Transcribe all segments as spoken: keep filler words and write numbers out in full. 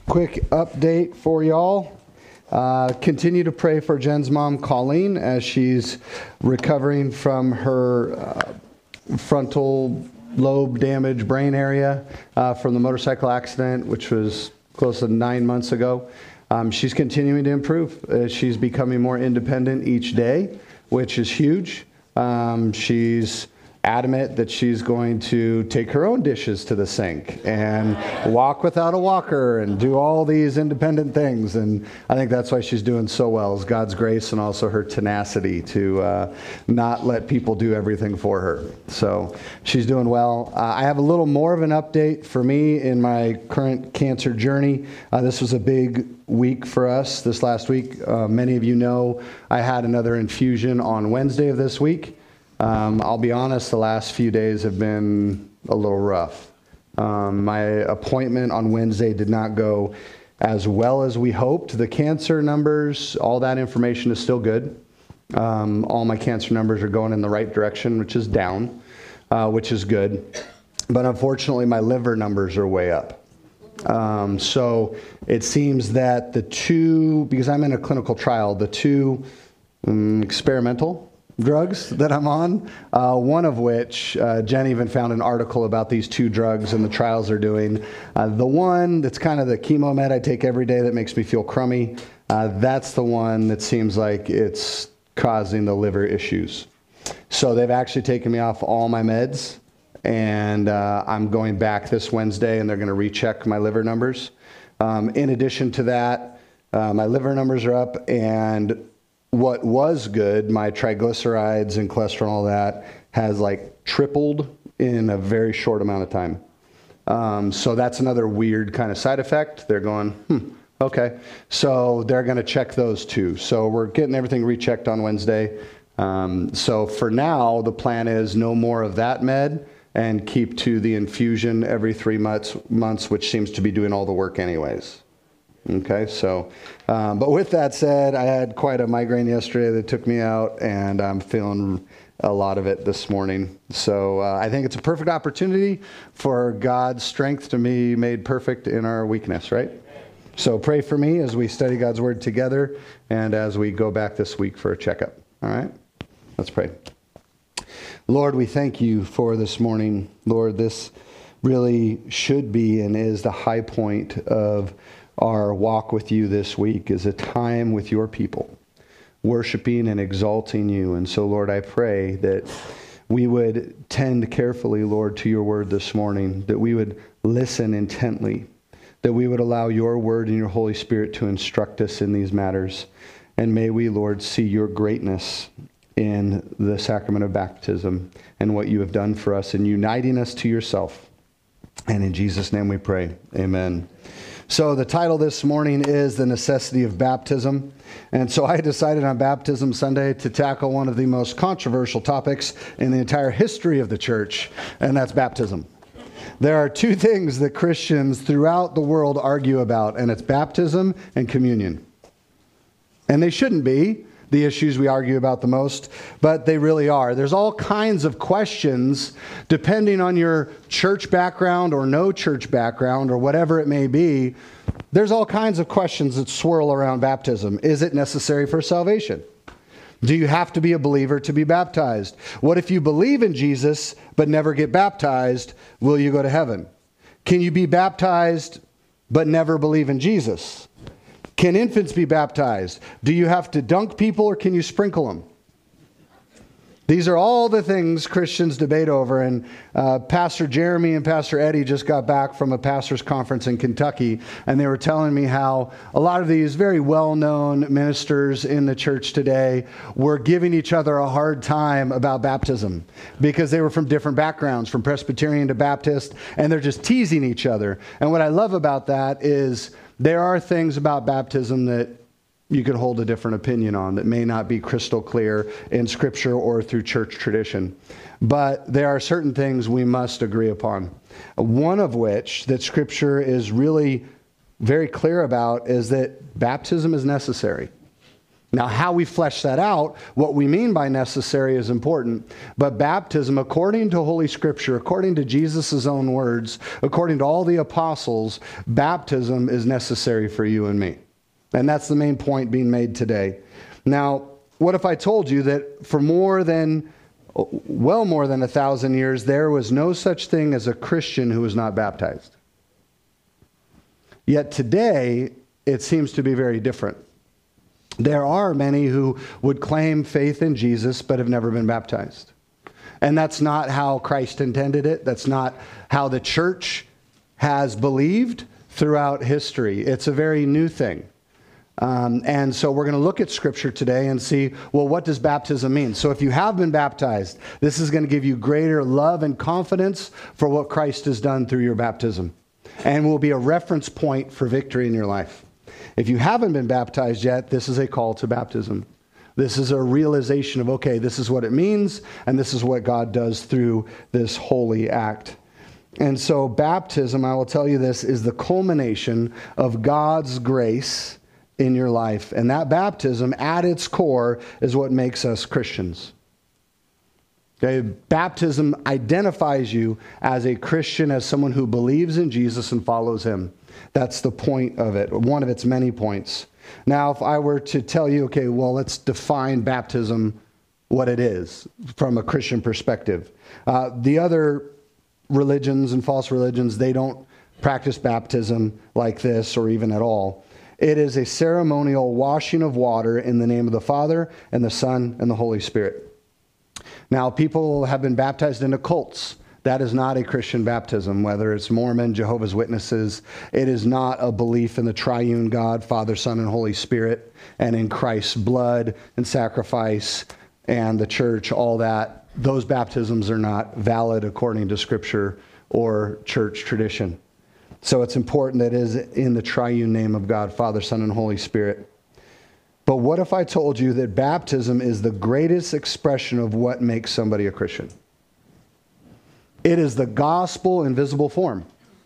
quick update for y'all. Uh, continue to pray for Jen's mom, Colleen, as she's recovering from her uh, frontal lobe damage brain area uh, from the motorcycle accident, which was close to nine months ago. Um, she's continuing to improve. Uh, she's becoming more independent each day, which is huge. Um, she's adamant that she's going to take her own dishes to the sink and walk without a walker and do all these independent things. And I think that's why she's doing so well, is God's grace and also her tenacity to uh, not let people do everything for her. So she's doing well. Uh, I have a little more of an update for me in my current cancer journey. Uh, this was a big week for us this last week. Uh, many of you know I had another infusion on Wednesday of this week. Um, I'll be honest, the last few days have been a little rough. Um, my appointment on Wednesday did not go as well as we hoped. The cancer numbers, all that information is still good. Um, all my cancer numbers are going in the right direction, which is down, uh, which is good. But unfortunately, my liver numbers are way up. Um, so it seems that the two, because I'm in a clinical trial, the two um, experimental drugs that I'm on, uh, one of which, uh, Jen even found an article about these two drugs and the trials they're doing. Uh, the one that's kind of the chemo med I take every day that makes me feel crummy, uh, that's the one that seems like it's causing the liver issues. So they've actually taken me off all my meds, and uh, I'm going back this Wednesday, and they're going to recheck my liver numbers. Um, in addition to that, uh, my liver numbers are up, and what was good, my triglycerides and cholesterol and all that, has like tripled in a very short amount of time. Um, so that's another weird kind of side effect. They're going, hmm, okay. So they're going to check those too. So we're getting everything rechecked on Wednesday. Um, so for now, the plan is no more of that med and keep to the infusion every three months, months, which seems to be doing all the work anyways. Okay, so, um, but with that said, I had quite a migraine yesterday that took me out, and I'm feeling a lot of it this morning. So uh, I think it's a perfect opportunity for God's strength to be made perfect in our weakness, right? So pray for me as we study God's Word together and as we go back this week for a checkup. All right, let's pray. Lord, we thank you for this morning. Lord, this really should be and is the high point of our walk with you this week, is a time with your people, worshiping and exalting you. And so, Lord, I pray that we would tend carefully, Lord, to your word this morning, that we would listen intently, that we would allow your word and your Holy Spirit to instruct us in these matters. And may we, Lord, see your greatness in the sacrament of baptism and what you have done for us in uniting us to yourself. And in Jesus' name we pray. Amen. So the title this morning is The Necessity of Baptism. And so I decided on Baptism Sunday to tackle one of the most controversial topics in the entire history of the church, and that's baptism. There are two things that Christians throughout the world argue about, and it's baptism and communion. And they shouldn't be the issues we argue about the most, but they really are. There's all kinds of questions depending on your church background or no church background or whatever it may be. There's all kinds of questions that swirl around baptism. Is it necessary for salvation? Do you have to be a believer to be baptized? What if you believe in Jesus but never get baptized? Will you go to heaven? Can you be baptized but never believe in Jesus? Can infants be baptized? Do you have to dunk people or can you sprinkle them? These are all the things Christians debate over. And uh, Pastor Jeremy and Pastor Eddie just got back from a pastor's conference in Kentucky, and they were telling me how a lot of these very well-known ministers in the church today were giving each other a hard time about baptism because they were from different backgrounds, from Presbyterian to Baptist, and they're just teasing each other. And what I love about that is there are things about baptism that you could hold a different opinion on that may not be crystal clear in Scripture or through church tradition. But there are certain things we must agree upon. One of which that Scripture is really very clear about is that baptism is necessary. Now, how we flesh that out, what we mean by necessary is important. But baptism, according to Holy Scripture, according to Jesus' own words, according to all the apostles, baptism is necessary for you and me. And that's the main point being made today. Now, what if I told you that for more than, well more than a thousand years, there was no such thing as a Christian who was not baptized? Yet today, it seems to be very different. There are many who would claim faith in Jesus but have never been baptized. And that's not how Christ intended it. That's not how the church has believed throughout history. It's a very new thing. Um, and so we're going to look at Scripture today and see, well, what does baptism mean? So if you have been baptized, this is going to give you greater love and confidence for what Christ has done through your baptism, and will be a reference point for victory in your life. If you haven't been baptized yet, this is a call to baptism. This is a realization of, okay, this is what it means, and this is what God does through this holy act. And so baptism, I will tell you this, is the culmination of God's grace in your life. And that baptism, at its core, is what makes us Christians. Okay? Baptism identifies you as a Christian, as someone who believes in Jesus and follows him. That's the point of it, one of its many points. Now, if I were to tell you, okay, well, let's define baptism, what it is, from a Christian perspective. Uh, the other religions and false religions, they don't practice baptism like this or even at all. It is a ceremonial washing of water in the name of the Father and the Son and the Holy Spirit. Now, people have been baptized into cults. That is not a Christian baptism, whether it's Mormon, Jehovah's Witnesses. It is not a belief in the triune God, Father, Son, and Holy Spirit, and in Christ's blood and sacrifice and the church, all that. Those baptisms are not valid according to Scripture or church tradition. So it's important that it is in the triune name of God, Father, Son, and Holy Spirit. But what if I told you that baptism is the greatest expression of what makes somebody a Christian? It is the gospel in visible form.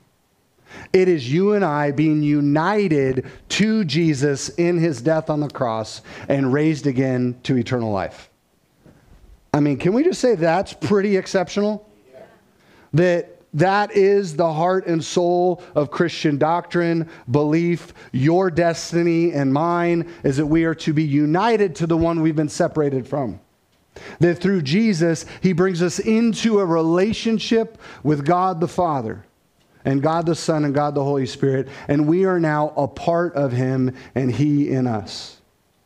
It is you and I being united to Jesus in his death on the cross and raised again to eternal life. I mean, can we just say that's pretty exceptional? Yeah. That that is the heart and soul of Christian doctrine, belief. Your destiny and mine is that we are to be united to the one we've been separated from. That through Jesus, he brings us into a relationship with God the Father and God the Son and God the Holy Spirit, and we are now a part of him and he in us.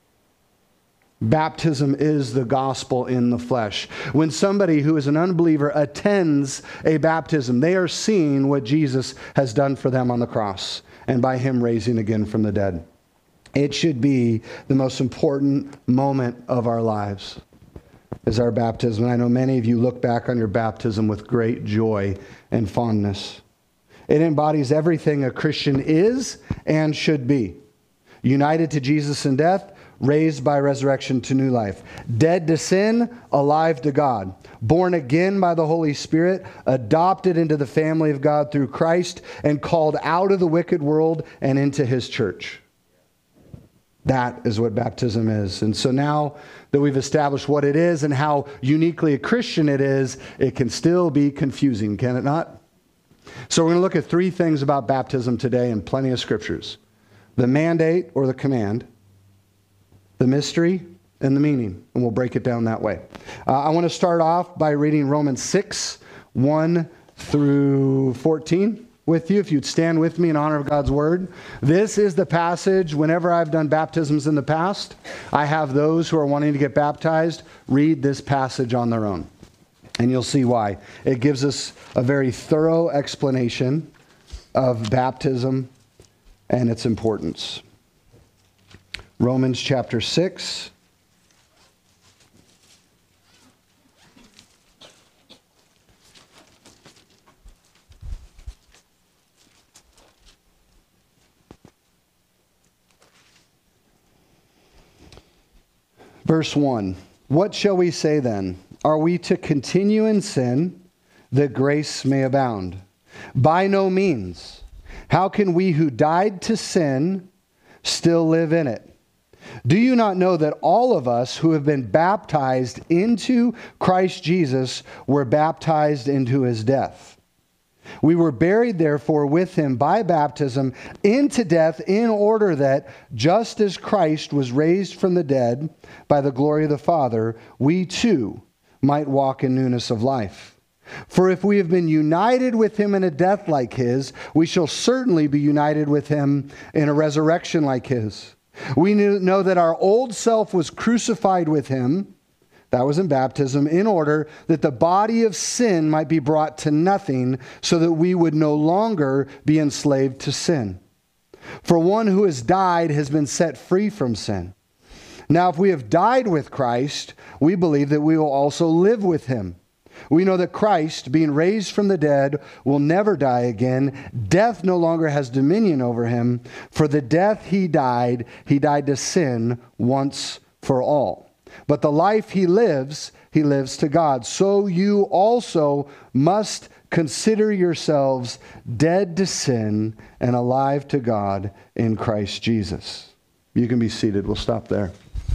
Baptism is the gospel in the flesh. When somebody who is an unbeliever attends a baptism, they are seeing what Jesus has done for them on the cross and by him raising again from the dead. It should be the most important moment of our lives, is our baptism. And I know many of you look back on your baptism with great joy and fondness. It embodies everything a Christian is and should be. United to Jesus in death, raised by resurrection to new life. Dead to sin, alive to God. Born again by the Holy Spirit, adopted into the family of God through Christ, and called out of the wicked world and into his church. That is what baptism is. And so now that we've established what it is and how uniquely a Christian it is, it can still be confusing, can it not? So we're going to look at three things about baptism today in plenty of scriptures. The mandate or the command, the mystery, and the meaning. And we'll break it down that way. Uh, I want to start off by reading Romans six, one through fourteen. With you, if you'd stand with me in honor of God's word. This is the passage, whenever I've done baptisms in the past, I have those who are wanting to get baptized read this passage on their own. And you'll see why. It gives us a very thorough explanation of baptism and its importance. Romans chapter six. Verse one, what shall we say then? Are we to continue in sin that grace may abound? By no means. How can we who died to sin still live in it? Do you not know that all of us who have been baptized into Christ Jesus were baptized into his death? We were buried, therefore, with him by baptism into death, in order that, just as Christ was raised from the dead by the glory of the Father, we too might walk in newness of life. For if we have been united with him in a death like his, we shall certainly be united with him in a resurrection like his. We know that our old self was crucified with him, that was in baptism, in order that the body of sin might be brought to nothing, so that we would no longer be enslaved to sin. For one who has died has been set free from sin. Now, if we have died with Christ, we believe that we will also live with him. We know that Christ, being raised from the dead, will never die again. Death no longer has dominion over him. For the death he died, he died to sin once for all. But the life he lives, he lives to God. So you also must consider yourselves dead to sin and alive to God in Christ Jesus. You can be seated. We'll stop there.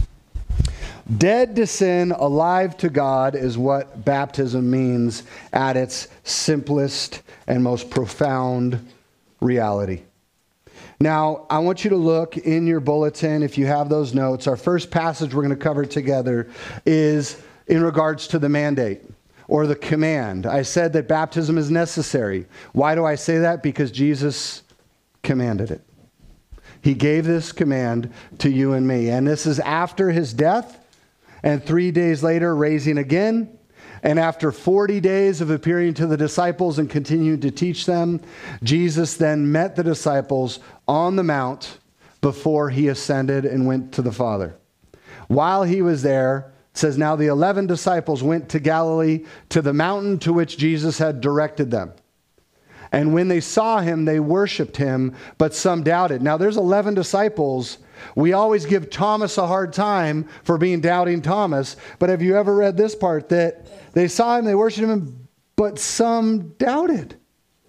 Dead to sin, alive to God is what baptism means at its simplest and most profound reality. Now, I want you to look in your bulletin, if you have those notes. Our first passage we're going to cover together is in regards to the mandate or the command. I said that baptism is necessary. Why do I say that? Because Jesus commanded it. He gave this command to you and me. And this is after his death, and three days later raising again. And after forty days of appearing to the disciples and continuing to teach them, Jesus then met the disciples on the mount before he ascended and went to the Father. While he was there, it says, now the eleven disciples went to Galilee, to the mountain to which Jesus had directed them. And when they saw him, they worshiped him, but some doubted. Now there's eleven disciples. We always give Thomas a hard time for being doubting Thomas. But have you ever read this part? That they saw him, they worshiped him, but some doubted.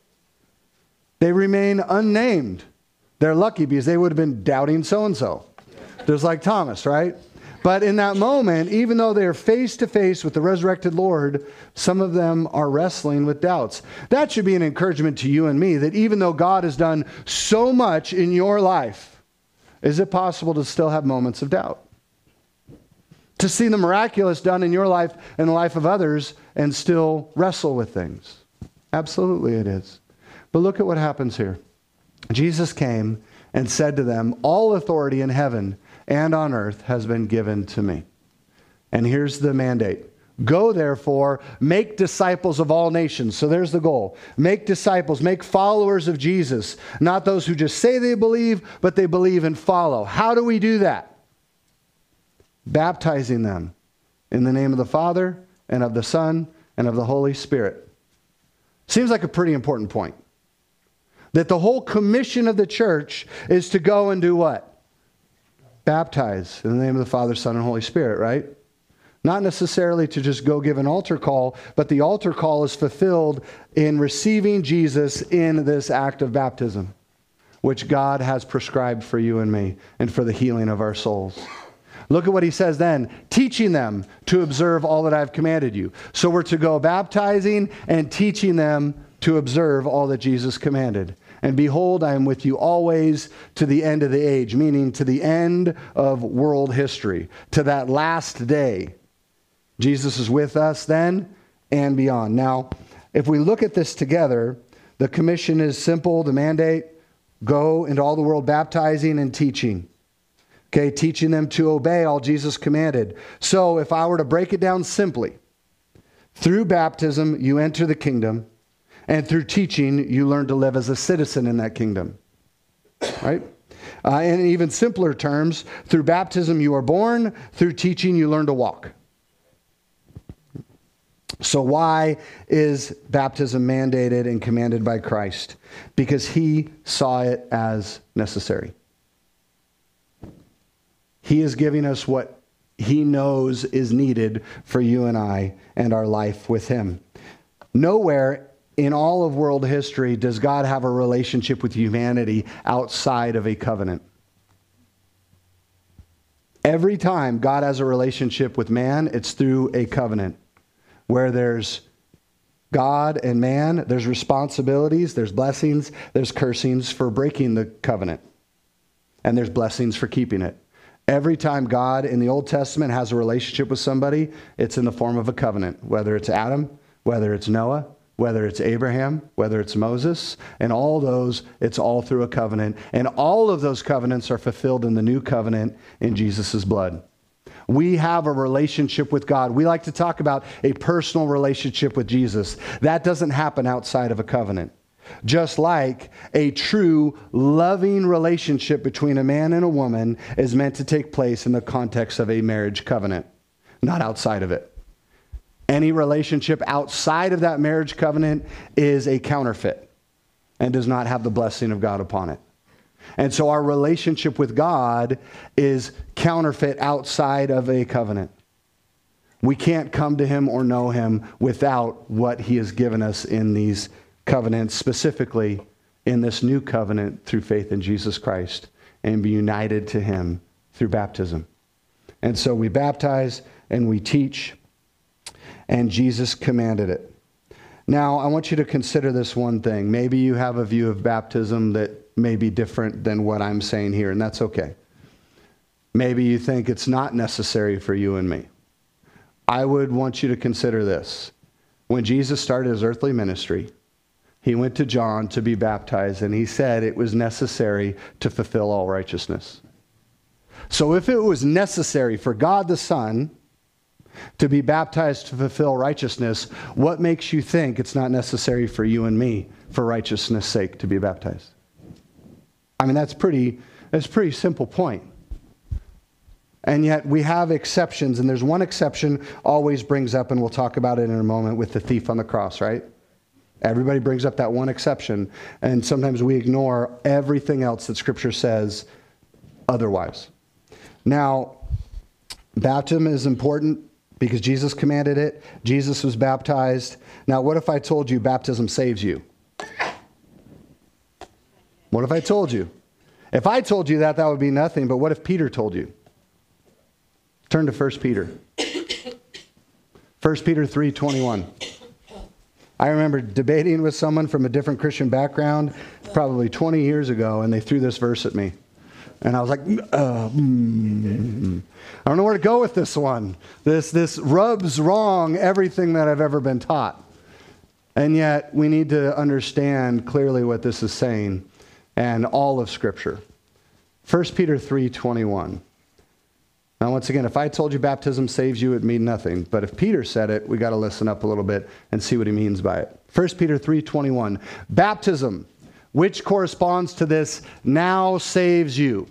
They remain unnamed. They're lucky because they would have been doubting so-and-so. Just like Thomas, right? But in that moment, even though they're face to face with the resurrected Lord, some of them are wrestling with doubts. That should be an encouragement to you and me, that even though God has done so much in your life, is it possible to still have moments of doubt? To see the miraculous done in your life and the life of others and still wrestle with things? Absolutely it is. But look at what happens here. Jesus came and said to them, all authority in heaven and on earth has been given to me. And here's the mandate. Go, therefore, make disciples of all nations. So there's the goal. Make disciples, make followers of Jesus. Not those who just say they believe, but they believe and follow. How do we do that? Baptizing them in the name of the Father and of the Son and of the Holy Spirit. Seems like a pretty important point. That the whole commission of the church is to go and do what? Baptize in the name of the Father, Son, and Holy Spirit, right? Not necessarily to just go give an altar call, but the altar call is fulfilled in receiving Jesus in this act of baptism, which God has prescribed for you and me and for the healing of our souls. Look at what he says then, teaching them to observe all that I've commanded you. So we're to go baptizing and teaching them to observe all that Jesus commanded. And behold, I am with you always to the end of the age, meaning to the end of world history, to that last day. Jesus is with us then and beyond. Now, if we look at this together, the commission is simple, the mandate, go into all the world baptizing and teaching. Okay, teaching them to obey all Jesus commanded. So if I were to break it down simply, through baptism, you enter the kingdom, and through teaching, you learn to live as a citizen in that kingdom. Right? Uh, in even simpler terms, through baptism, you are born. Through teaching, you learn to walk. So why is baptism mandated and commanded by Christ? Because he saw it as necessary. He is giving us what he knows is needed for you and I and our life with him. Nowhere in all of world history does God have a relationship with humanity outside of a covenant. Every time God has a relationship with man, it's through a covenant. Where there's God and man, there's responsibilities, there's blessings, there's cursings for breaking the covenant. And there's blessings for keeping it. Every time God in the Old Testament has a relationship with somebody, it's in the form of a covenant. Whether it's Adam, whether it's Noah, whether it's Abraham, whether it's Moses, and all those, it's all through a covenant. And all of those covenants are fulfilled in the new covenant in Jesus' blood. We have a relationship with God. We like to talk about a personal relationship with Jesus. That doesn't happen outside of a covenant. Just like a true, loving relationship between a man and a woman is meant to take place in the context of a marriage covenant, not outside of it. Any relationship outside of that marriage covenant is a counterfeit and does not have the blessing of God upon it. And so our relationship with God is counterfeit outside of a covenant. We can't come to him or know him without what he has given us in these covenants, specifically in this new covenant through faith in Jesus Christ and be united to him through baptism. And so we baptize and we teach, and Jesus commanded it. Now, I want you to consider this one thing. Maybe you have a view of baptism that may be different than what I'm saying here, and that's okay. Maybe you think it's not necessary for you and me. I would want you to consider this. When Jesus started his earthly ministry, he went to John to be baptized, and he said it was necessary to fulfill all righteousness. So if it was necessary for God the Son to be baptized to fulfill righteousness, what makes you think it's not necessary for you and me, for righteousness' sake, to be baptized? I mean, that's pretty, that's a pretty simple point. And yet we have exceptions, and there's one exception always brings up, and we'll talk about it in a moment, with the thief on the cross, right? Everybody brings up that one exception, and sometimes we ignore everything else that Scripture says otherwise. Now, baptism is important because Jesus commanded it. Jesus was baptized. Now, what if I told you baptism saves you? What if I told you? If I told you that, that would be nothing, but what if Peter told you? Turn to First Peter. First Peter three twenty-one. I remember debating with someone from a different Christian background probably twenty years ago, and they threw this verse at me. And I was like, uh, mm, I don't know where to go with this one. This, this rubs wrong everything that I've ever been taught. And yet, we need to understand clearly what this is saying and all of Scripture. First Peter three twenty-one. Now, once again, if I told you baptism saves you, it'd mean nothing. But if Peter said it, we got to listen up a little bit and see what he means by it. First Peter three twenty-one. Baptism, which corresponds to this, now saves you.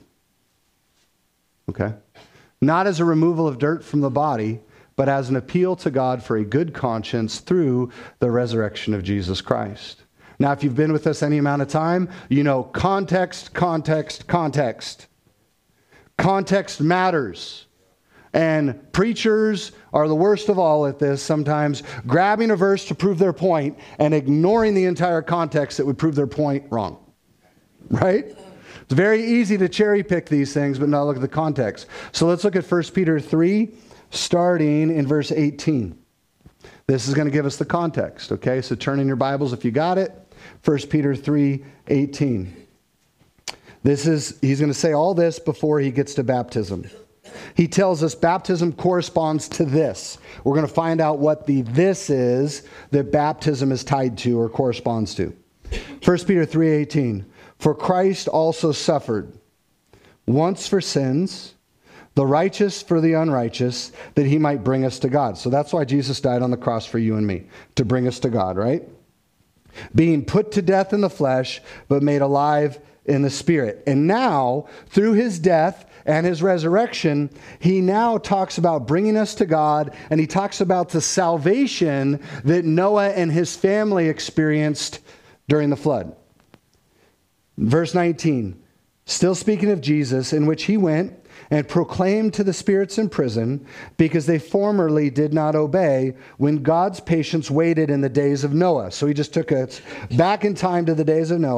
Okay? Not as a removal of dirt from the body, but as an appeal to God for a good conscience through the resurrection of Jesus Christ. Now, if you've been with us any amount of time, you know context, context, context. Context matters. And preachers are the worst of all at this, sometimes grabbing a verse to prove their point and ignoring the entire context that would prove their point wrong. Right? It's very easy to cherry pick these things, but not look at the context. So let's look at First Peter three, starting in verse eighteen. This is going to give us the context, okay? So turn in your Bibles if you got it. First Peter three eighteen. This is, he's going to say all this before he gets to baptism. He tells us baptism corresponds to this. We're going to find out what the this is that baptism is tied to or corresponds to. First Peter three eighteen. For Christ also suffered once for sins, the righteous for the unrighteous, that he might bring us to God. So that's why Jesus died on the cross for you and me, to bring us to God, right? Being put to death in the flesh, but made alive in the Spirit. And now, through his death and his resurrection, he now talks about bringing us to God, and he talks about the salvation that Noah and his family experienced during the flood. Verse nineteen, still speaking of Jesus, in which he went and proclaimed to the spirits in prison, because they formerly did not obey when God's patience waited in the days of Noah. So he just took us back in time to the days of Noah,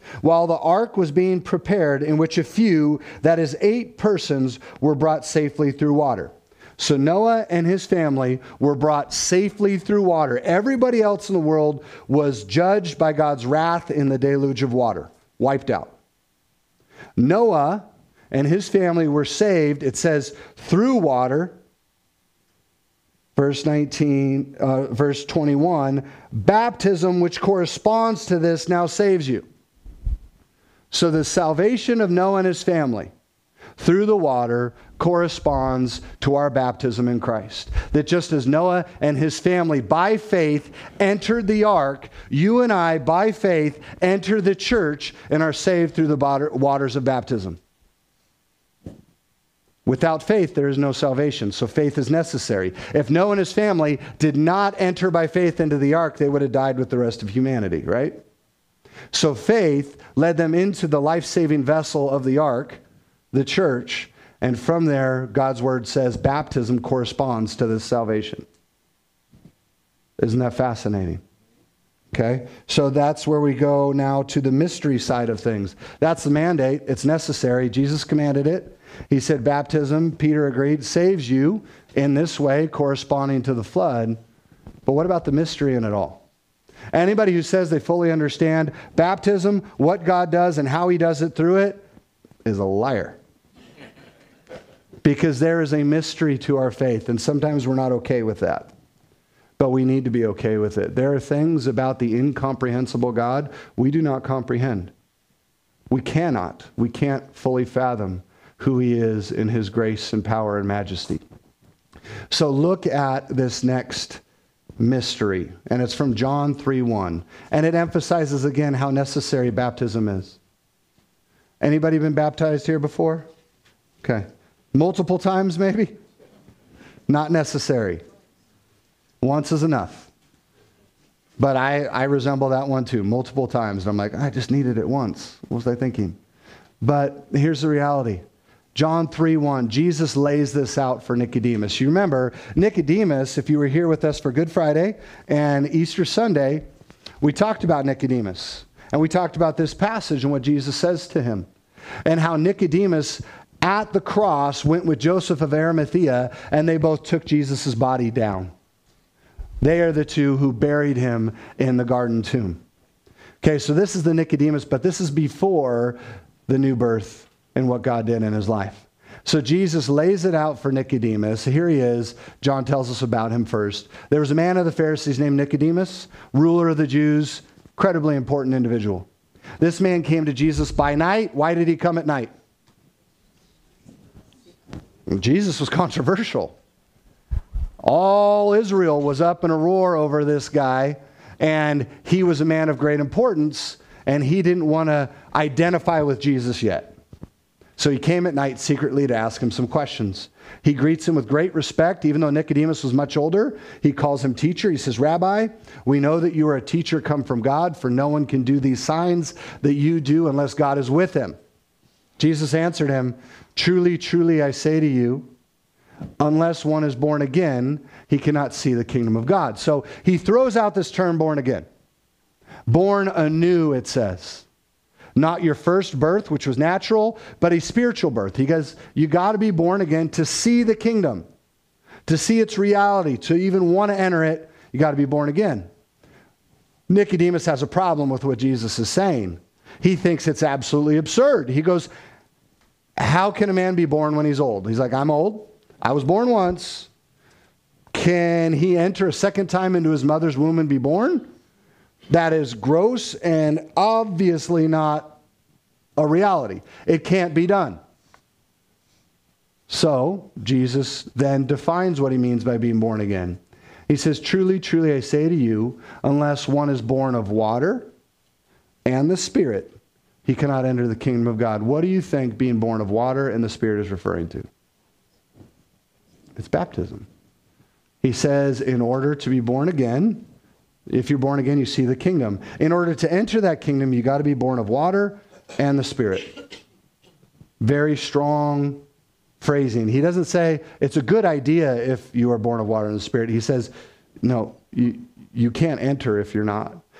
while the ark was being prepared, in which a few, that is eight persons, were brought safely through water. So Noah and his family were brought safely through water. Everybody else in the world was judged by God's wrath in the deluge of water, wiped out. Noah and his family were saved, it says, through water. Verse nineteen, uh, verse twenty-one, baptism, which corresponds to this, now saves you. So the salvation of Noah and his family through the water corresponds to our baptism in Christ. That just as Noah and his family by faith entered the ark, you and I by faith enter the church and are saved through the waters of baptism. Without faith, there is no salvation. So faith is necessary. If Noah and his family did not enter by faith into the ark, they would have died with the rest of humanity, right? So faith led them into the life-saving vessel of the ark, the church, and from there, God's word says baptism corresponds to this salvation. Isn't that fascinating? Okay, so that's where we go now to the mystery side of things. That's the mandate. It's necessary. Jesus commanded it. He said baptism, Peter agreed, saves you in this way, corresponding to the flood. But what about the mystery in it all? Anybody who says they fully understand baptism, what God does and how he does it through it, is a liar. Because there is a mystery to our faith, and sometimes we're not okay with that. But we need to be okay with it. There are things about the incomprehensible God we do not comprehend. We cannot. We can't fully fathom who he is in his grace and power and majesty. So look at this next mystery, and it's from John three one, and it emphasizes again how necessary baptism is. Anybody been baptized here before? Okay. Multiple times maybe? Not necessary. Once is enough. But I, I resemble that one too, multiple times. And I'm like, I just needed it once. What was I thinking? But here's the reality. John three one, Jesus lays this out for Nicodemus. You remember, Nicodemus, if you were here with us for Good Friday and Easter Sunday, we talked about Nicodemus. And we talked about this passage and what Jesus says to him. And how Nicodemus at the cross went with Joseph of Arimathea, and they both took Jesus' body down. They are the two who buried him in the garden tomb. Okay, so this is the Nicodemus, but this is before the new birth and what God did in his life. So Jesus lays it out for Nicodemus. Here he is. John tells us about him first. There was a man of the Pharisees named Nicodemus, ruler of the Jews, incredibly important individual. This man came to Jesus by night. Why did he come at night? Jesus was controversial. All Israel was up in a roar over this guy, and he was a man of great importance, and he didn't want to identify with Jesus yet. So he came at night secretly to ask him some questions. He greets him with great respect, even though Nicodemus was much older. He calls him teacher. He says, Rabbi, we know that you are a teacher come from God, for no one can do these signs that you do unless God is with him. Jesus answered him, truly, truly, I say to you, unless one is born again, he cannot see the kingdom of God. So he throws out this term born again. Born anew, it says. Not your first birth, which was natural, but a spiritual birth. He goes, you got to be born again to see the kingdom, to see its reality, to even want to enter it, you got to be born again. Nicodemus has a problem with what Jesus is saying. He thinks it's absolutely absurd. He goes, how can a man be born when he's old? He's like, I'm old. I was born once. Can he enter a second time into his mother's womb and be born? That is gross and obviously not a reality. It can't be done. So Jesus then defines what he means by being born again. He says, truly, truly, I say to you, unless one is born of water and the Spirit, he cannot enter the kingdom of God. What do you think being born of water and the Spirit is referring to? It's baptism. He says, in order to be born again, if you're born again, you see the kingdom. In order to enter that kingdom, you got to be born of water and the Spirit. Very strong phrasing. He doesn't say it's a good idea if you are born of water and the Spirit. He says, no, you, you can't enter if you're not.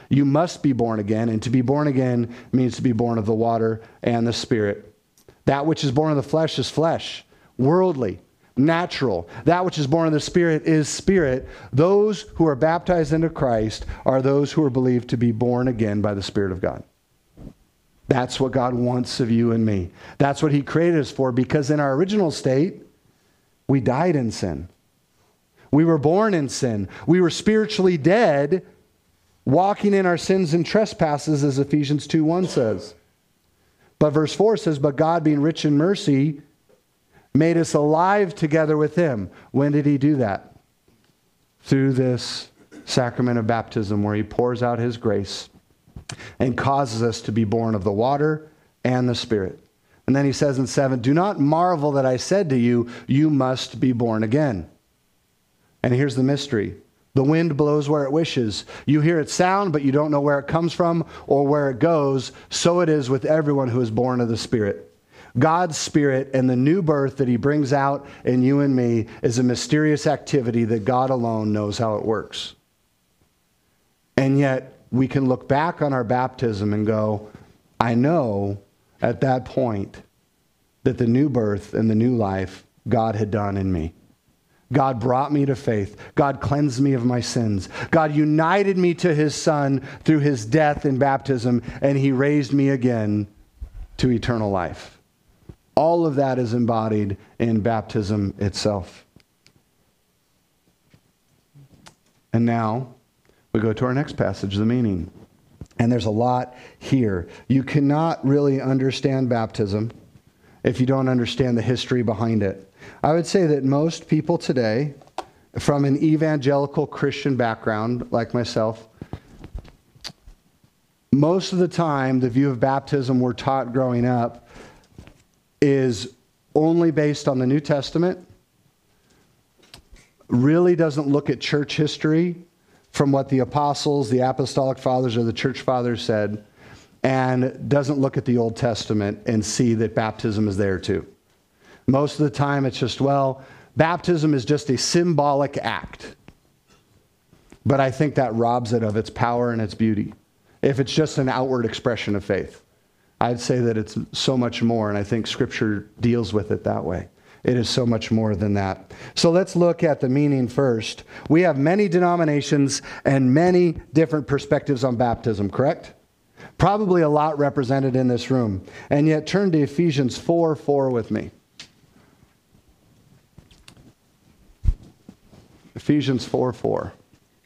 You must be born again, and to be born again means to be born of the water and the Spirit. That which is born of the flesh is flesh, worldly, natural. That which is born of the Spirit is spirit. Those who are baptized into Christ are those who are believed to be born again by the Spirit of God. That's what God wants of you and me. That's what he created us for, because in our original state, we died in sin. We were born in sin. We were spiritually dead, walking in our sins and trespasses, as Ephesians two one says. But verse four says, but God, being rich in mercy, made us alive together with him. When did he do that? Through this sacrament of baptism, where he pours out his grace and causes us to be born of the water and the Spirit. And then he says in seven, do not marvel that I said to you, you must be born again. And here's the mystery. The wind blows where it wishes. You hear its sound, but you don't know where it comes from or where it goes. So it is with everyone who is born of the Spirit. God's Spirit and the new birth that he brings out in you and me is a mysterious activity that God alone knows how it works. And yet we can look back on our baptism and go, I know at that point that the new birth and the new life God had done in me. God brought me to faith. God cleansed me of my sins. God united me to his Son through his death in baptism, and he raised me again to eternal life. All of that is embodied in baptism itself. And now we go to our next passage, the meaning. And there's a lot here. You cannot really understand baptism if you don't understand the history behind it. I would say that most people today, from an evangelical Christian background like myself, most of the time the view of baptism we're taught growing up is only based on the New Testament, really doesn't look at church history from what the apostles, the apostolic fathers, or the church fathers said, and doesn't look at the Old Testament and see that baptism is there too. Most of the time it's just, well, baptism is just a symbolic act. But I think that robs it of its power and its beauty. If it's just an outward expression of faith, I'd say that it's so much more, and I think Scripture deals with it that way. It is so much more than that. So let's look at the meaning first. We have many denominations and many different perspectives on baptism, correct? Probably a lot represented in this room. And yet turn to Ephesians four four with me. Ephesians four four.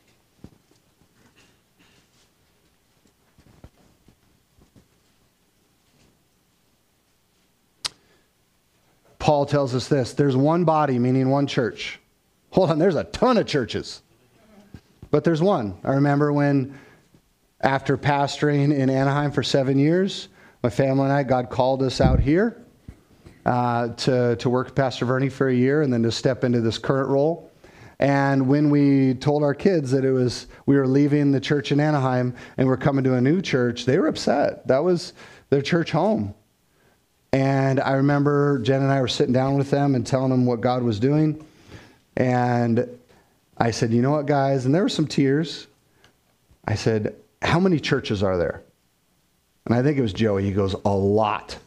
Paul tells us this, there's one body, meaning one church. Hold on, there's a ton of churches. But there's one. I remember when, after pastoring in Anaheim for seven years, my family and I, God called us out here uh, to, to work with Pastor Verney for a year and then to step into this current role. And when we told our kids that it was, we were leaving the church in Anaheim and we're coming to a new church, they were upset. That was their church home. And I remember Jen and I were sitting down with them and telling them what God was doing. And I said, you know what, guys? And there were some tears. I said, how many churches are there? And I think it was Joey. He goes, a lot.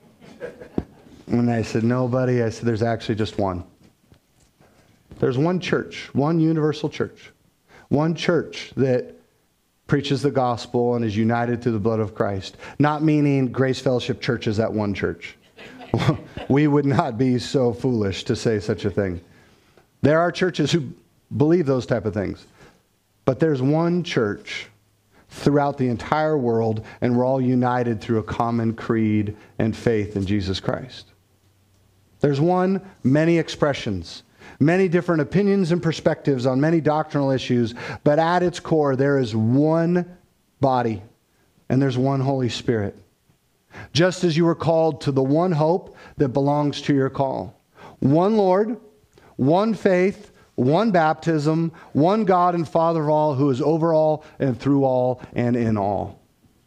And I said, no, buddy. I said, there's actually just one. There's one church, one universal church. One church that preaches the gospel and is united through the blood of Christ. Not meaning Grace Fellowship Church is that one church. We would not be so foolish to say such a thing. There are churches who believe those type of things. But there's one church throughout the entire world, and we're all united through a common creed and faith in Jesus Christ. There's one, many expressions. Many different opinions and perspectives on many doctrinal issues, but at its core, there is one body and there's one Holy Spirit. Just as you were called to the one hope that belongs to your call. One Lord, one faith, one baptism, one God and Father of all, who is over all and through all and in all.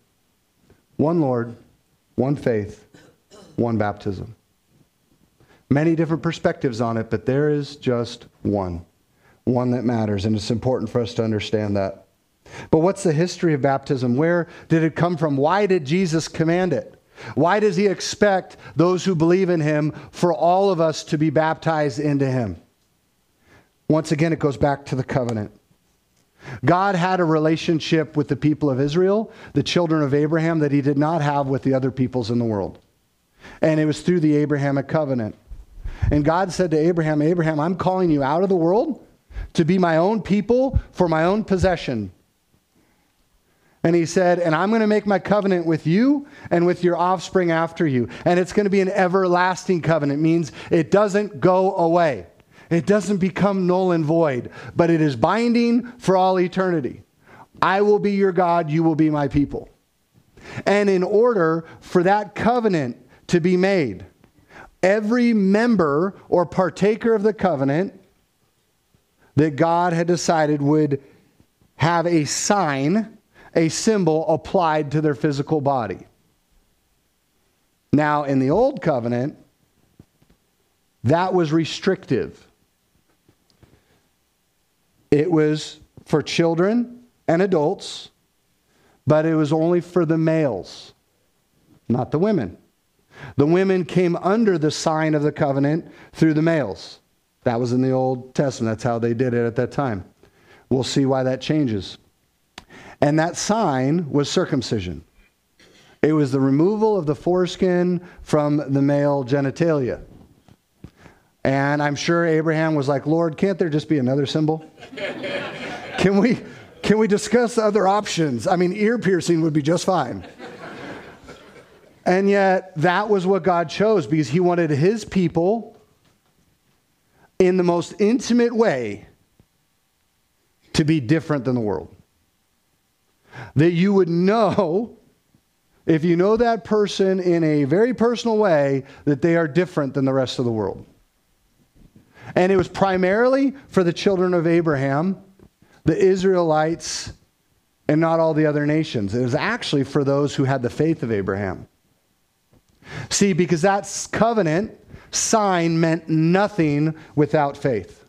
One Lord, one faith, one baptism. Many different perspectives on it, but there is just one. One that matters, and it's important for us to understand that. But what's the history of baptism? Where did it come from? Why did Jesus command it? Why does he expect those who believe in him for all of us to be baptized into him? Once again, it goes back to the covenant. God had a relationship with the people of Israel, the children of Abraham, that he did not have with the other peoples in the world. And it was through the Abrahamic covenant. And God said to Abraham, Abraham, I'm calling you out of the world to be my own people for my own possession. And he said, and I'm going to make my covenant with you and with your offspring after you. And it's going to be an everlasting covenant. It means it doesn't go away. It doesn't become null and void, but it is binding for all eternity. I will be your God, you will be my people. And in order for that covenant to be made, every member or partaker of the covenant that God had decided would have a sign, a symbol applied to their physical body. Now, in the old covenant, that was restrictive. It was for children and adults, but it was only for the males, not the women. The women came under the sign of the covenant through the males. That was in the Old Testament. That's how they did it at that time. We'll see why that changes. And that sign was circumcision. It was the removal of the foreskin from the male genitalia. And I'm sure Abraham was like, Lord, can't there just be another symbol? Can we, can we discuss other options? I mean, ear piercing would be just fine. And yet, that was what God chose because he wanted his people in the most intimate way to be different than the world. That you would know, if you know that person in a very personal way, that they are different than the rest of the world. And it was primarily for the children of Abraham, the Israelites, and not all the other nations. It was actually for those who had the faith of Abraham. See, because that covenant sign meant nothing without faith.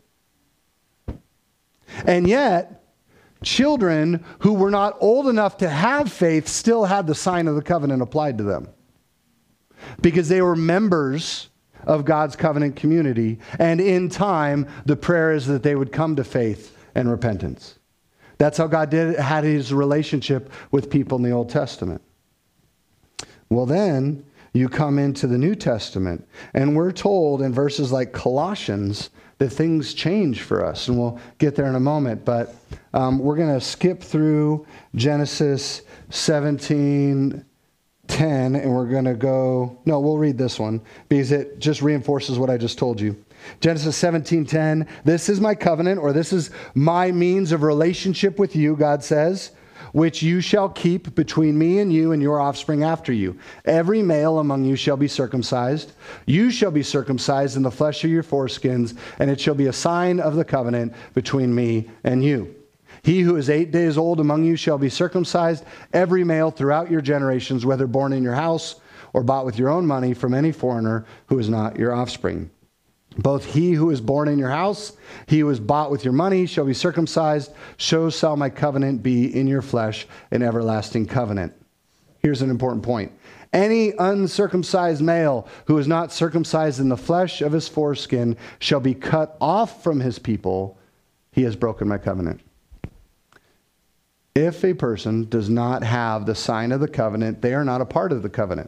And yet, children who were not old enough to have faith still had the sign of the covenant applied to them. Because they were members of God's covenant community. And in time, the prayer is that they would come to faith and repentance. That's how God did had his relationship with people in the Old Testament. Well, then you come into the New Testament, and we're told in verses like Colossians that things change for us. And we'll get there in a moment. But um, we're going to skip through Genesis seventeen ten, and we're going to go, no, we'll read this one because it just reinforces what I just told you. Genesis seventeen ten, this is my covenant, or this is my means of relationship with you, God says, which you shall keep between me and you and your offspring after you. Every male among you shall be circumcised. You shall be circumcised in the flesh of your foreskins, and it shall be a sign of the covenant between me and you. He who is eight days old among you shall be circumcised, every male throughout your generations, whether born in your house or bought with your own money from any foreigner who is not your offspring. Both he who is born in your house, he who is bought with your money shall be circumcised. So shall my covenant be in your flesh, an everlasting covenant. Here's an important point. Any uncircumcised male who is not circumcised in the flesh of his foreskin shall be cut off from his people. He has broken my covenant. If a person does not have the sign of the covenant, they are not a part of the covenant.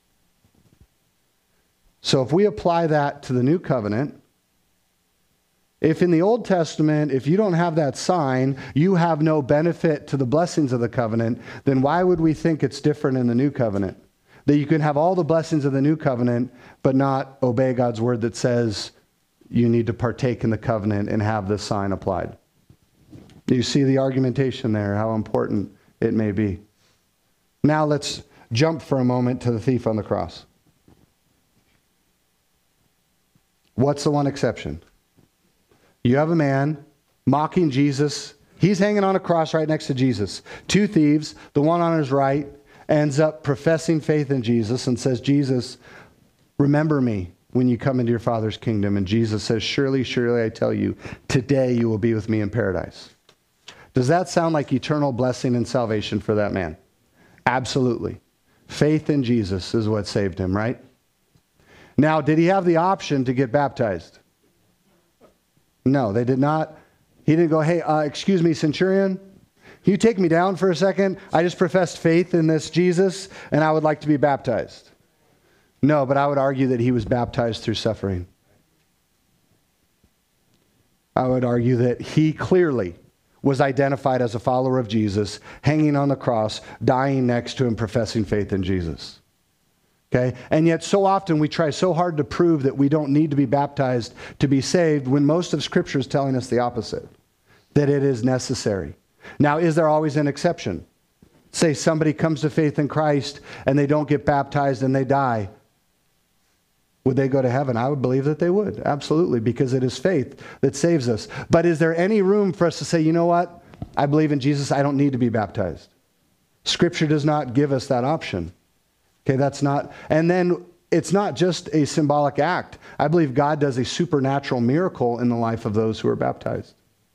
So if we apply that to the new covenant, if in the Old Testament, if you don't have that sign, you have no benefit to the blessings of the covenant, then why would we think it's different in the new covenant? That you can have all the blessings of the new covenant, but not obey God's word that says you need to partake in the covenant and have this sign applied. You see the argumentation there, how important it may be. Now let's jump for a moment to the thief on the cross. What's the one exception? You have a man mocking Jesus. He's hanging on a cross right next to Jesus. Two thieves, the one on his right, ends up professing faith in Jesus and says, Jesus, remember me when you come into your Father's kingdom. And Jesus says, surely, surely, I tell you, today you will be with me in paradise. Does that sound like eternal blessing and salvation for that man? Absolutely. Faith in Jesus is what saved him, right? Now, did he have the option to get baptized? No, they did not. He didn't go, hey, uh, excuse me, centurion, can you take me down for a second? I just professed faith in this Jesus, and I would like to be baptized. No, but I would argue that he was baptized through suffering. I would argue that he clearly was identified as a follower of Jesus, hanging on the cross, dying next to him, professing faith in Jesus. Okay? And yet so often we try so hard to prove that we don't need to be baptized to be saved, when most of Scripture is telling us the opposite, that it is necessary. Now, is there always an exception? Say somebody comes to faith in Christ and they don't get baptized and they die. Would they go to heaven? I would believe that they would, absolutely, because it is faith that saves us. But is there any room for us to say, you know what? I believe in Jesus, I don't need to be baptized. Scripture does not give us that option. Okay, that's not, and then it's not just a symbolic act. I believe God does a supernatural miracle in the life of those who are baptized.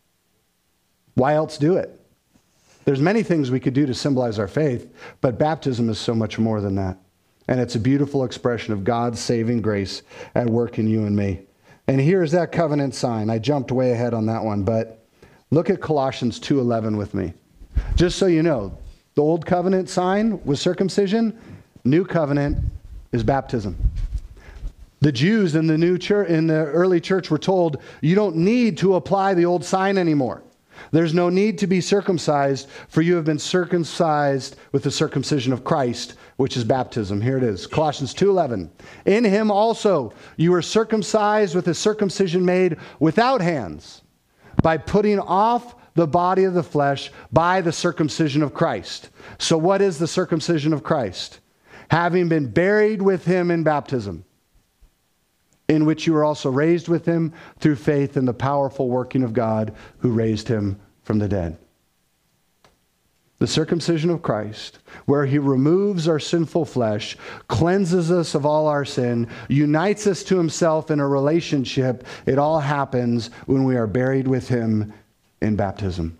Why else do it? There's many things we could do to symbolize our faith, but baptism is so much more than that. And it's a beautiful expression of God's saving grace at work in you and me. And here's that covenant sign. I jumped way ahead on that one, but look at Colossians two eleven with me. Just so you know, the old covenant sign was circumcision. New covenant is baptism. The Jews in the new church, in the early church, were told, you don't need to apply the old sign anymore. There's no need to be circumcised, for you have been circumcised with the circumcision of Christ, which is baptism. Here it is, Colossians two eleven. In him also you were circumcised with a circumcision made without hands, by putting off the body of the flesh by the circumcision of Christ. So what is the circumcision of Christ? Having been buried with him in baptism, in which you were also raised with him through faith in the powerful working of God who raised him from the dead. The circumcision of Christ, where he removes our sinful flesh, cleanses us of all our sin, unites us to himself in a relationship. It all happens when we are buried with him in baptism.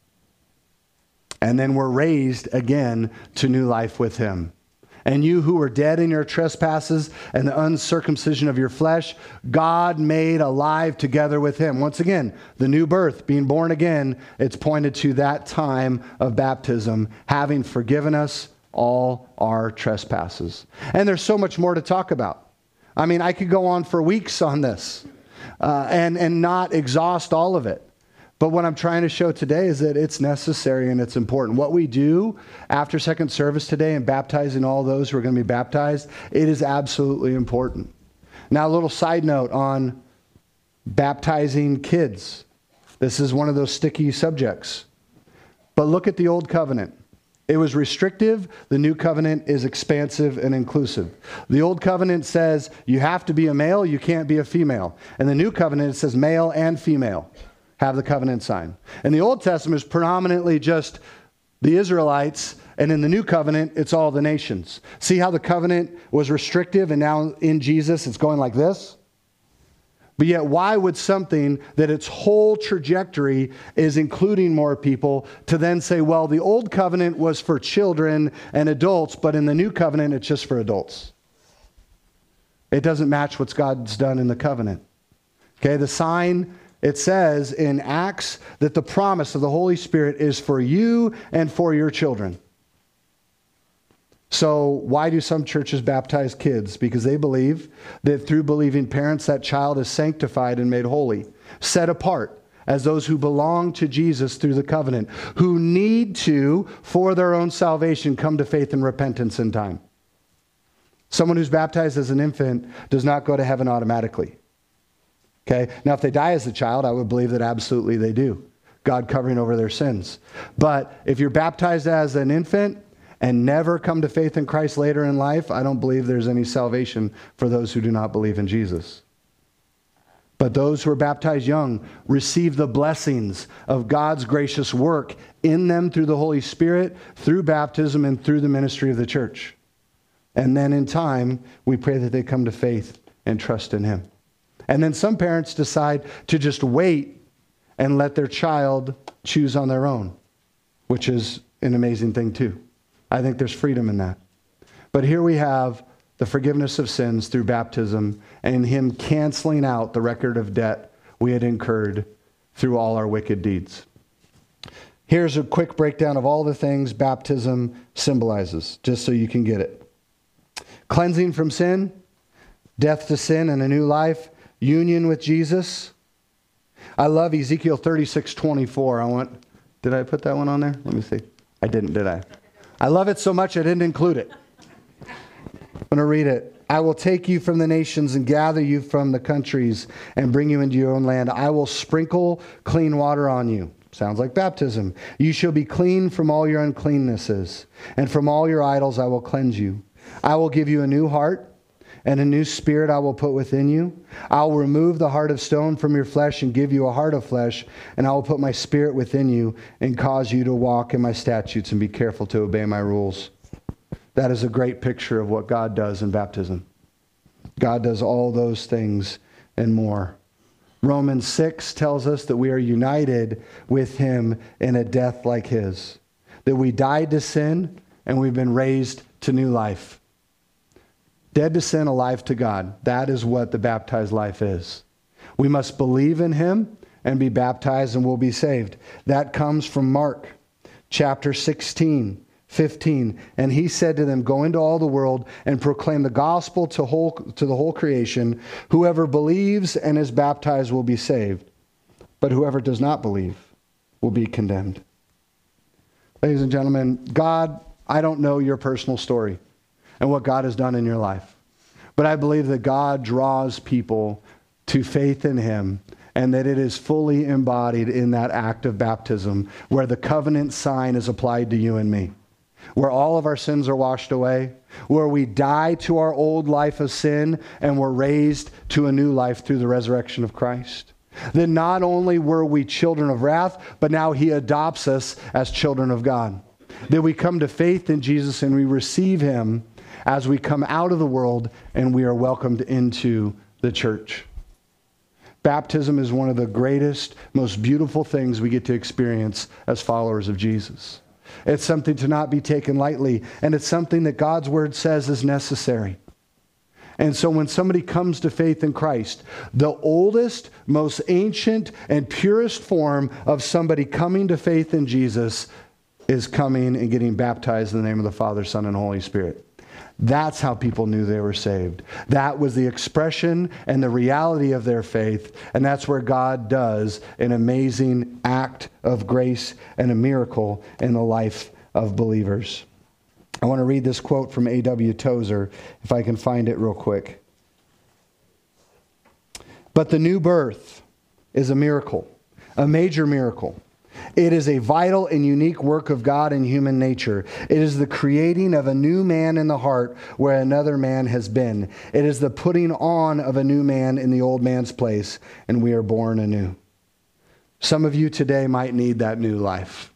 And then we're raised again to new life with him. And you who were dead in your trespasses and the uncircumcision of your flesh, God made alive together with him. Once again, the new birth, being born again, it's pointed to that time of baptism, having forgiven us all our trespasses. And there's so much more to talk about. I mean, I could go on for weeks on this uh, and, and not exhaust all of it. But what I'm trying to show today is that it's necessary and it's important. What we do after second service today and baptizing all those who are going to be baptized, it is absolutely important. Now, a little side note on baptizing kids. This is one of those sticky subjects. But look at the old covenant. It was restrictive. The new covenant is expansive and inclusive. The old covenant says you have to be a male, you can't be a female. And the new covenant, it says male and female have the covenant sign. And the Old Testament is predominantly just the Israelites, and in the New Covenant, it's all the nations. See how the covenant was restrictive, and now in Jesus, it's going like this? But yet, why would something that its whole trajectory is including more people to then say, well, the Old Covenant was for children and adults, but in the New Covenant, it's just for adults? It doesn't match what God's done in the covenant. Okay, the sign, it says in Acts that the promise of the Holy Spirit is for you and for your children. So why do some churches baptize kids? Because they believe that through believing parents, that child is sanctified and made holy, set apart as those who belong to Jesus through the covenant, who need to, for their own salvation, come to faith and repentance in time. Someone who's baptized as an infant does not go to heaven automatically. Okay. Now, if they die as a child, I would believe that absolutely they do. God covering over their sins. But if you're baptized as an infant and never come to faith in Christ later in life, I don't believe there's any salvation for those who do not believe in Jesus. But those who are baptized young receive the blessings of God's gracious work in them through the Holy Spirit, through baptism, and through the ministry of the church. And then in time, we pray that they come to faith and trust in Him. And then some parents decide to just wait and let their child choose on their own, which is an amazing thing too. I think there's freedom in that. But here we have the forgiveness of sins through baptism and him canceling out the record of debt we had incurred through all our wicked deeds. Here's a quick breakdown of all the things baptism symbolizes, just so you can get it. Cleansing from sin, death to sin and a new life, union with Jesus. I love Ezekiel thirty-six twenty-four. I want, did I put that one on there? Let me see. I didn't, did I? I love it so much I didn't include it. I'm going to read it. I will take you from the nations and gather you from the countries and bring you into your own land. I will sprinkle clean water on you. Sounds like baptism. You shall be clean from all your uncleannesses, and from all your idols I will cleanse you. I will give you a new heart, and a new spirit I will put within you. I will remove the heart of stone from your flesh and give you a heart of flesh, and I will put my spirit within you and cause you to walk in my statutes and be careful to obey my rules. That is a great picture of what God does in baptism. God does all those things and more. Romans six tells us that we are united with him in a death like his. That we died to sin and we've been raised to new life. Dead to sin, alive to God. That is what the baptized life is. We must believe in him and be baptized and we'll be saved. That comes from Mark chapter sixteen. fifteen, and he said to them, go into all the world and proclaim the gospel to whole to the whole creation. Whoever believes and is baptized will be saved, but whoever does not believe will be condemned. Ladies and gentlemen, God, I don't know your personal story and what God has done in your life, but I believe that God draws people to faith in him, and that it is fully embodied in that act of baptism where the covenant sign is applied to you and me. Where all of our sins are washed away, where we die to our old life of sin and we're raised to a new life through the resurrection of Christ. Then not only were we children of wrath, but now he adopts us as children of God. That we come to faith in Jesus and we receive him as we come out of the world and we are welcomed into the church. Baptism is one of the greatest, most beautiful things we get to experience as followers of Jesus. It's something to not be taken lightly, and it's something that God's word says is necessary. And so when somebody comes to faith in Christ, the oldest, most ancient, and purest form of somebody coming to faith in Jesus is coming and getting baptized in the name of the Father, Son, and Holy Spirit. That's how people knew they were saved. That was the expression and the reality of their faith. And that's where God does an amazing act of grace and a miracle in the life of believers. I want to read this quote from A W Tozer, if I can find it real quick. But the new birth is a miracle, a major miracle. It is a vital and unique work of God in human nature. It is the creating of a new man in the heart where another man has been. It is the putting on of a new man in the old man's place, and we are born anew. Some of you today might need that new life.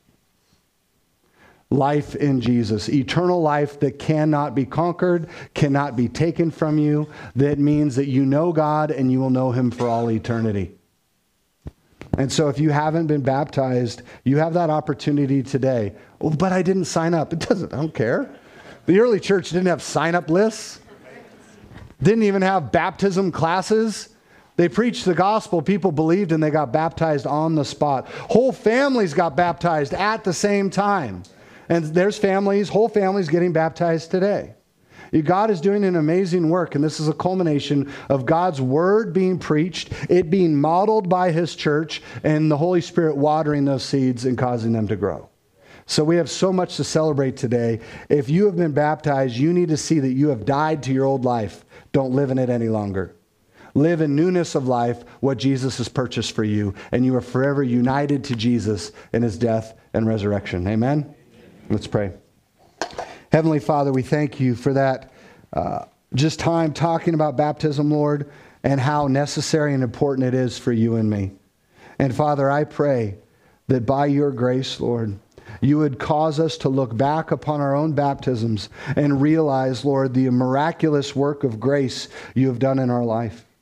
Life in Jesus. Eternal life that cannot be conquered, cannot be taken from you. That means that you know God and you will know him for all eternity. And so if you haven't been baptized, you have that opportunity today. Oh, but I didn't sign up. It doesn't, I don't care. The early church didn't have sign-up lists. Didn't even have baptism classes. They preached the gospel. People believed and they got baptized on the spot. Whole families got baptized at the same time. And there's families, whole families getting baptized today. God is doing an amazing work, and this is a culmination of God's word being preached, it being modeled by his church, and the Holy Spirit watering those seeds and causing them to grow. So we have so much to celebrate today. If you have been baptized, you need to see that you have died to your old life. Don't live in it any longer. Live in newness of life, what Jesus has purchased for you, and you are forever united to Jesus in his death and resurrection. Amen? Let's pray. Heavenly Father, we thank you for that uh, just time talking about baptism, Lord, and how necessary and important it is for you and me. And Father, I pray that by your grace, Lord, you would cause us to look back upon our own baptisms and realize, Lord, the miraculous work of grace you have done in our life.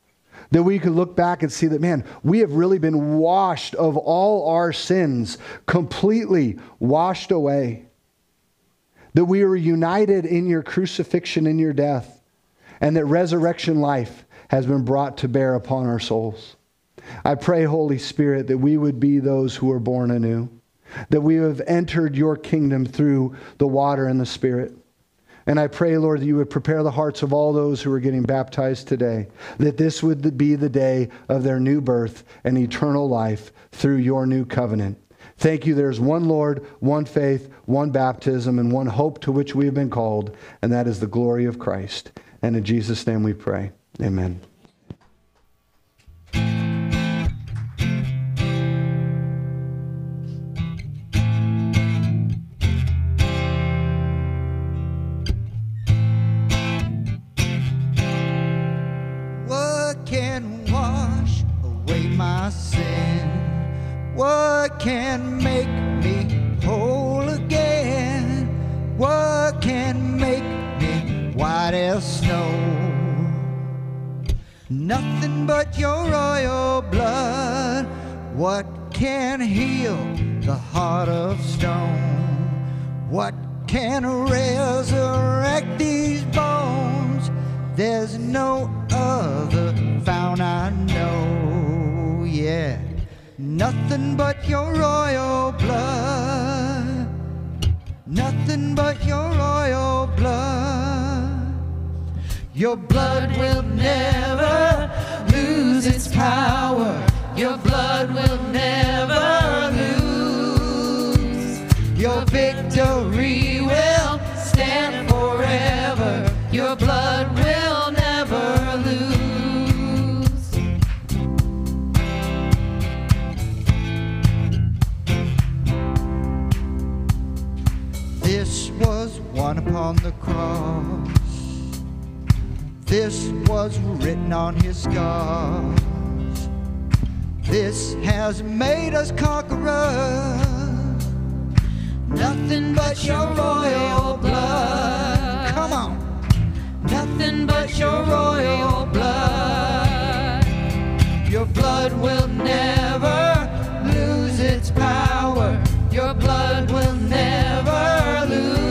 That we could look back and see that, man, we have really been washed of all our sins, completely washed away. That we are united in your crucifixion and your death, and that resurrection life has been brought to bear upon our souls. I pray, Holy Spirit, that we would be those who are born anew, that we have entered your kingdom through the water and the Spirit. And I pray, Lord, that you would prepare the hearts of all those who are getting baptized today, that this would be the day of their new birth and eternal life through your new covenant. Thank you. There's one Lord, one faith, one baptism, and one hope to which we have been called, and that is the glory of Christ. And in Jesus' name we pray. Amen. What can make me whole again? What can make me white as snow? Nothing but your royal blood. What can heal the heart of stone? What can resurrect these bones? There's no other found I know, yeah. Nothing but your royal blood. Nothing but your royal blood. Your blood will never lose its power. Your blood will never lose. Your victory will stand forever. Your blood will never lose. This was won upon the cross. This was written on his scars. This has made us conquerors. Nothing but your royal blood. Come on. Nothing but your royal blood. Your blood will never lose its power. Your blood will never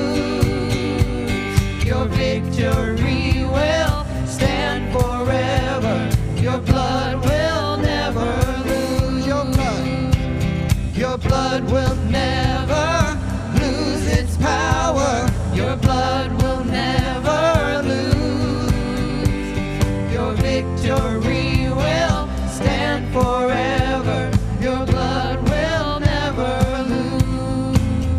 lose. Your victory will stand forever. Your blood will never lose. Your blood, your blood will never lose its power. Your blood will never lose. Your victory will stand forever. Your blood will never lose.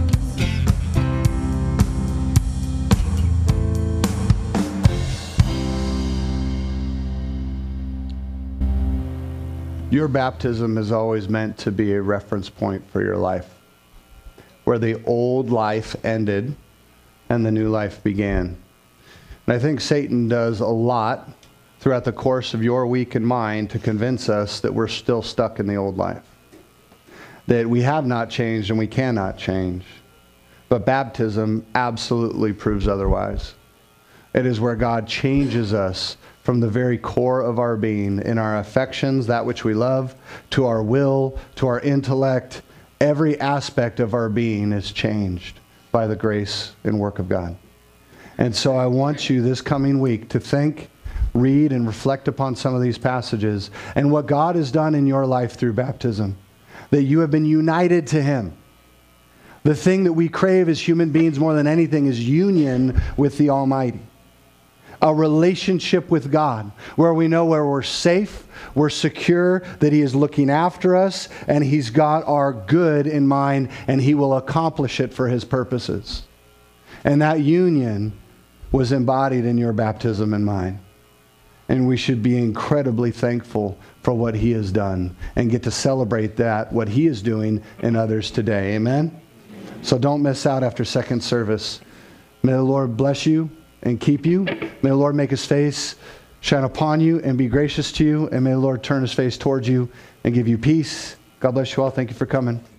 Your baptism is always meant to be a reference point for your life, where the old life ended and the new life began. And I think Satan does a lot throughout the course of your week and mine to convince us that we're still stuck in the old life, that we have not changed and we cannot change. But baptism absolutely proves otherwise. It is where God changes us from the very core of our being, in our affections, that which we love, to our will, to our intellect. Every aspect of our being is changed by the grace and work of God. And so I want you this coming week to think, read, and reflect upon some of these passages and what God has done in your life through baptism. That you have been united to Him. The thing that we crave as human beings more than anything is union with the Almighty. A relationship with God where we know where we're safe, we're secure, that He is looking after us, and He's got our good in mind, and He will accomplish it for His purposes. And that union was embodied in your baptism and mine. And we should be incredibly thankful for what He has done and get to celebrate that, what He is doing in others today. Amen? So don't miss out after second service. May the Lord bless you and keep you. May the Lord make His face shine upon you and be gracious to you. And may the Lord turn His face towards you and give you peace. God bless you all. Thank you for coming.